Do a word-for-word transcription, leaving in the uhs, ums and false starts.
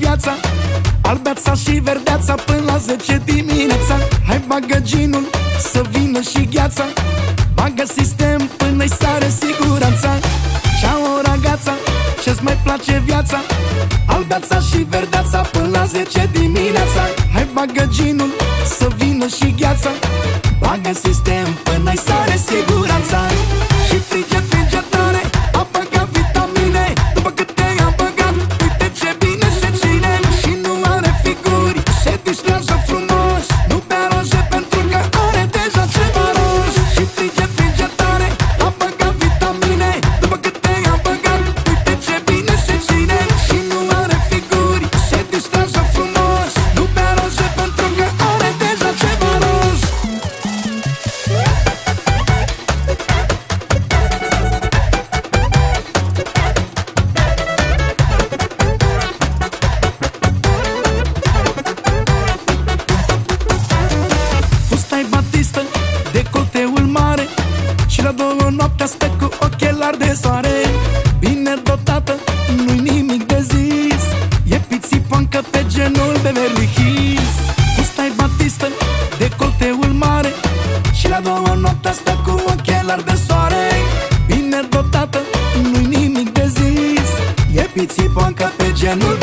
viața, albeața și verdeața până la zece dimineața. Hai bagă ginul să vină și gheața, bagă sistem până-i sare siguranța. Ceau ragața, ce-ți mai place viața, albeața și verdeața până la zece dimineața. Hai bagă ginul să vină și gheața, bagă sistem până-i sare siguranța. Și frige, frige tare, a băgat vitamine, după cât te-a băgat, uite ce bine se ține. Și nu are figuri, se distrează frumos, nu bea roze pentru că are deja ceva roz. Și frige, frige tare, a băgat vitamine, după cât te-a băgat, uite ce bine se ține. Și nu are figuri, se distrează frumos, nu bea roze pentru că are deja ceva roz. Fusta-i batistă, decolteul mare, și la două noaptea stă cu ochelari de soare. Bine dotată, nu-i nimic de zis, e pițipoancă pe genul Beverly Hills. Fusta-i batistă, decolteul mare, și la două noaptea stă cu ochelari de soare. Bine dotată, nu-i nimic de zis, e pițipoancă pe genul